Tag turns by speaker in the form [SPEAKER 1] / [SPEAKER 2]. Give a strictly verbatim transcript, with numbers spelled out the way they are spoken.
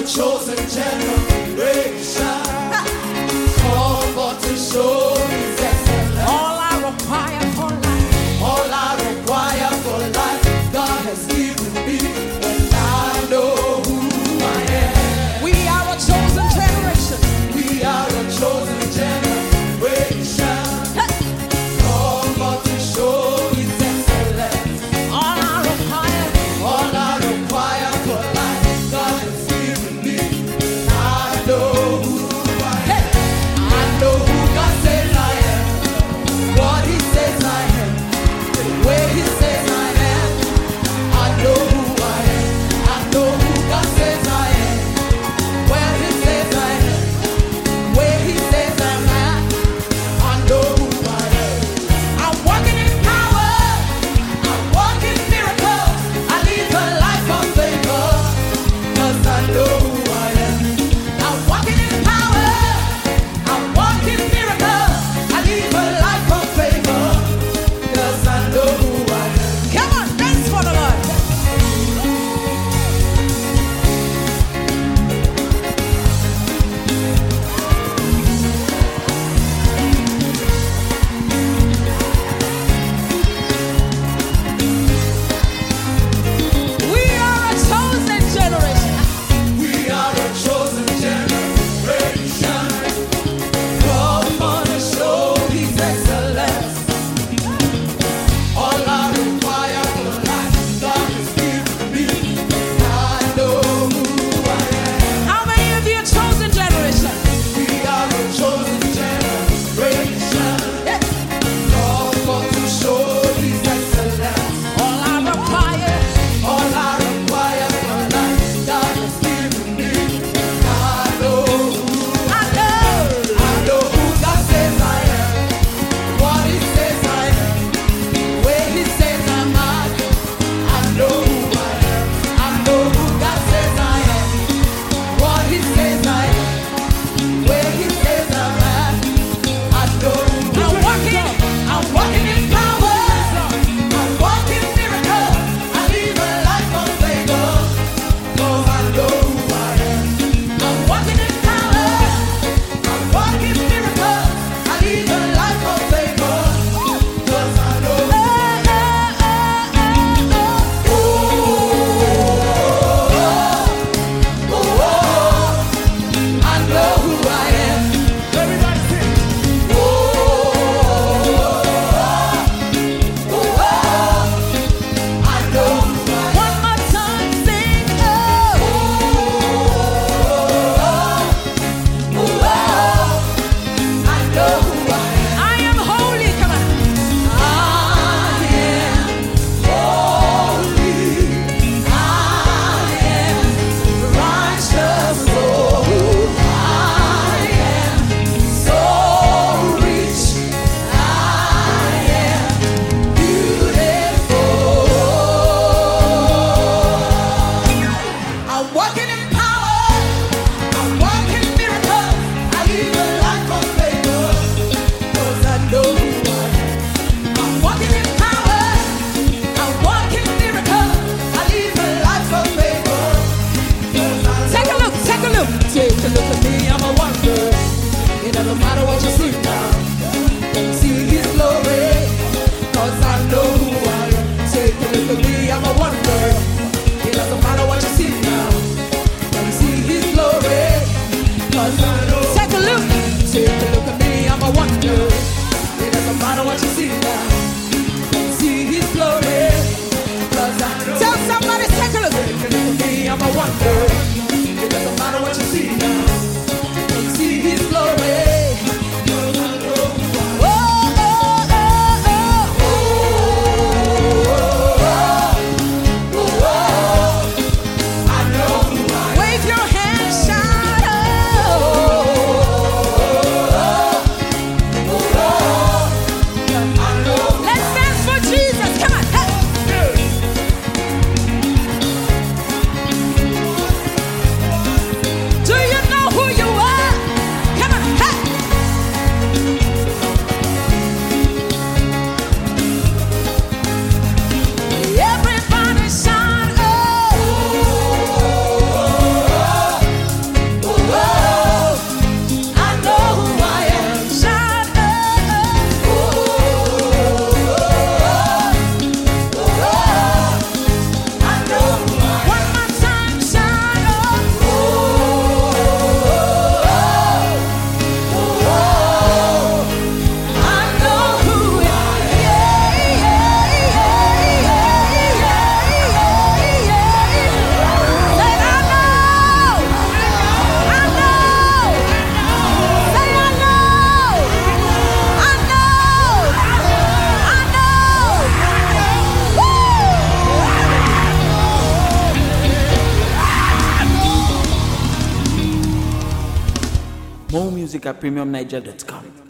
[SPEAKER 1] chosen generation, called for to show His excellence.
[SPEAKER 2] All I require for life,
[SPEAKER 1] all I require for life, God has given me, and I know who I am.
[SPEAKER 2] we are a chosen generation.
[SPEAKER 1] We are a chosen generation, called for to show His excellence.
[SPEAKER 2] All I require,
[SPEAKER 1] All I require for life, God has given me, and I
[SPEAKER 3] More music at premium niger dot com.